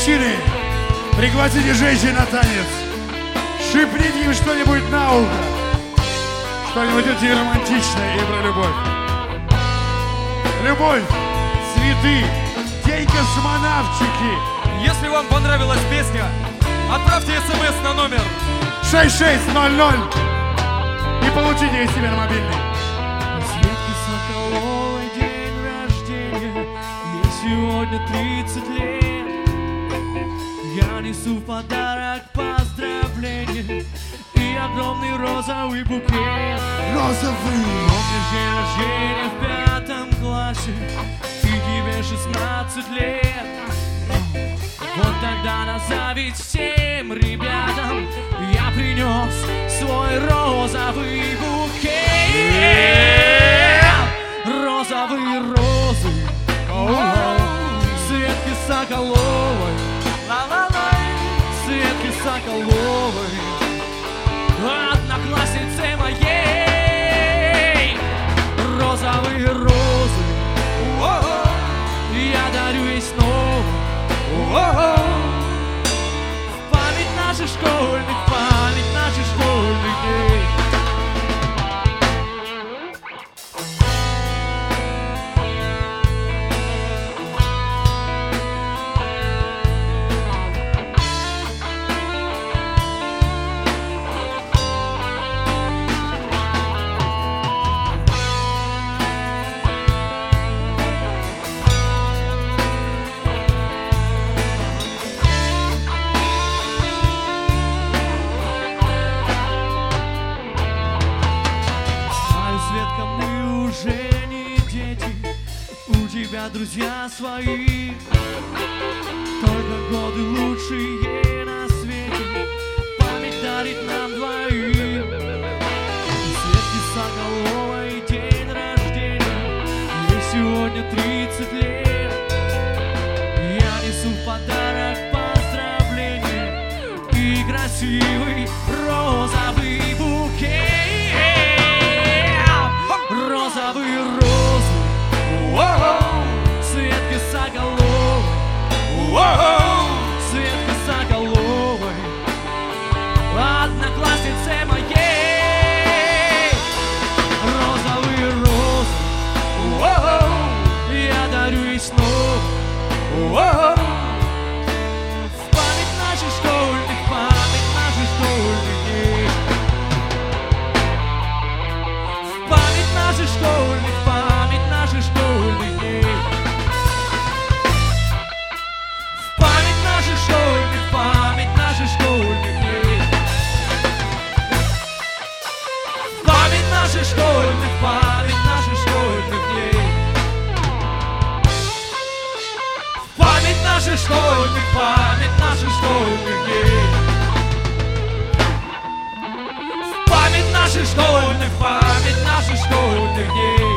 Мужчины, пригласите женщин на танец. Шепните им что-нибудь на ухо. Что-нибудь очень романтичное и про любовь. Любовь, цветы, день космонавтики. Если вам понравилась песня, отправьте смс на номер 6600 и получите ее себе на мобильный. У Светки Соколовой день рождения, ей сегодня 30 лет. Я несу в подарок поздравления и огромный розовый букет. Розовый. Помнишь день рождения в 5 классе, и тебе 16 лет. Вот тогда назовить всем ребятам я принес свой розовый букет. Розовые розы Светки Соколовой, Светки Соколовой, однокласснице моей. Розовые розы я дарю ей снова. В память наших школьных, в память наших школьных дней. Светка, мы уже не дети, у тебя друзья свои, только годы лучшие на свете память дарит нам двоим. У Светки Соколовой день рождения, ей сегодня 30 лет. Я несу в подарок поздравления и красивый розовый букет. Розовые розы Светки Соколовой, Светки Соколовой, однокласснице моей. Розовые розы я дарю ей снова. В память наших школьных, в память наших школьных дней. В память наших школьных, в память наших школьных дней. В память наших школьных, в память наших школьных дней. В память наших школьных, в память наших школьных дней. В память наших школьных, в память наших школьных дней. В память наших школьных, в память наших школьных дней.